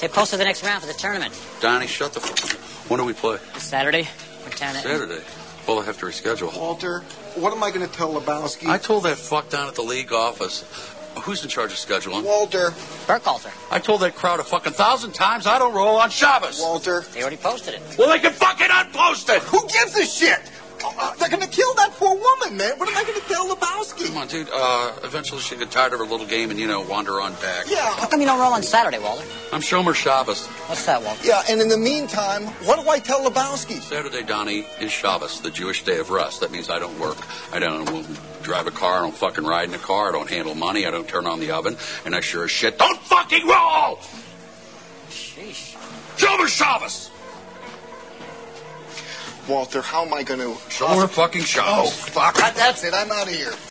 They posted the next round for the tournament. Donnie, shut the fuck up. When do we play? Saturday. What time? Saturday. Well, I have to reschedule. Walter, what am I going to tell Lebowski? I told that fuck down at the league office. Who's in charge of scheduling? Walter. Burkhalter. I told that crowd a fucking 1,000 times I don't roll on Shabbos. Walter. They already posted it. Well, they can fucking unpost it. Who gives a shit? They're going to kill that poor woman, man. What am I going to tell Lebowski? Come on, dude. Eventually she'll get tired of her little game and, wander on back. Yeah. How come you don't roll on Saturday, Walter? I'm Shomer Shabbos. What's that, Walter? Yeah, and in the meantime, what do I tell Lebowski? Saturday, Donnie, is Shabbos, the Jewish day of rest. That means I don't work. I don't drive a car. I don't fucking ride in a car. I don't handle money. I don't turn on the oven. And I sure as shit don't fucking roll! Sheesh. Shomer Shabbos! Walter, how am I going to... Shomer fucking Shabbos. Oh, fuck. That's it. I'm out of here.